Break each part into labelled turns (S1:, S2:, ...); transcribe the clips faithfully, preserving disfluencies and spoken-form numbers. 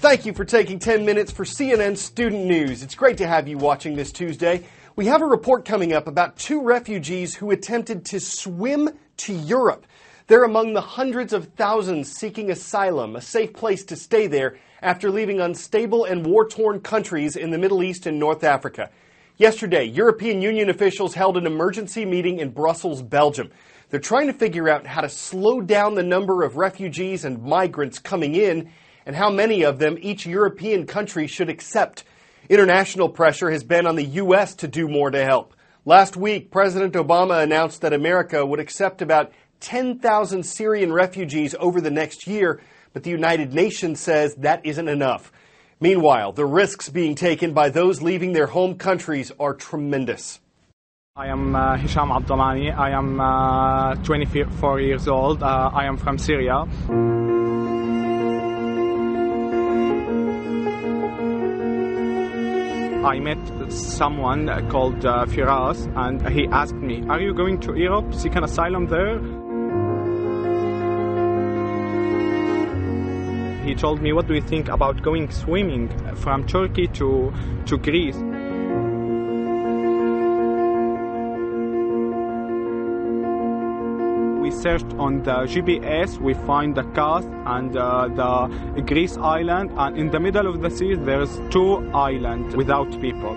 S1: Thank you for taking ten minutes for C N N Student News. It's great to have you watching this Tuesday. We have a report coming up about two refugees who attempted to swim to Europe. They're among the hundreds of thousands seeking asylum, a safe place to stay there after leaving unstable and war-torn countries in the Middle East and North Africa. Yesterday, European Union officials held an emergency meeting in Brussels, Belgium. They're trying to figure out how to slow down the number of refugees and migrants coming in and how many of them each European country should accept. International pressure has been on the U S to do more to help. Last week, President Obama announced that America would accept about ten thousand Syrian refugees over the next year, but the United Nations says that isn't enough. Meanwhile, the risks being taken by those leaving their home countries are tremendous.
S2: I am uh, Hisham Abdamani. I am uh, twenty-four years old. Uh, I am from Syria. I met someone called uh, Firas, and he asked me, "Are you going to Europe, seek an asylum there?" He told me, "What do you think about going swimming from Turkey to, to Greece?" We searched on the G P S, we find the coast and uh, the Greece island, and in the middle of the sea there's two islands without people.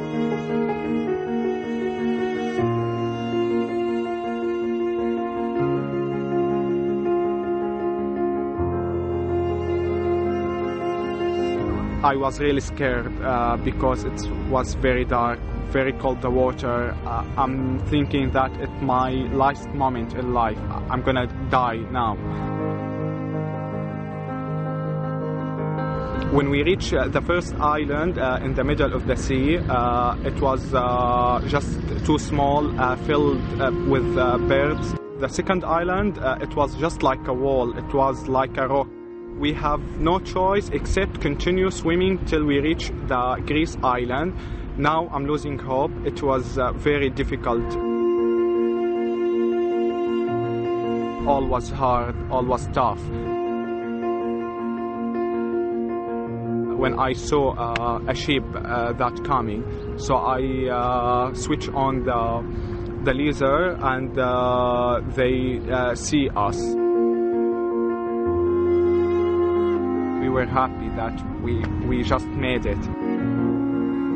S2: I was really scared uh, because it was very dark, very cold the water. Uh, I'm thinking that it's my last moment in life. I'm gonna die now. When we reached uh, the first island uh, in the middle of the sea, uh, it was uh, just too small, uh, filled uh, with uh, birds. The second island, uh, it was just like a wall. It was like a rock. We have no choice except continue swimming till we reach the Greece island. Now I'm losing hope. It was uh, very difficult. All was hard, all was tough. When I saw uh, a ship uh, that coming, so I uh, switch on the, the laser and uh, they uh, see us. We were happy that we, we just made it.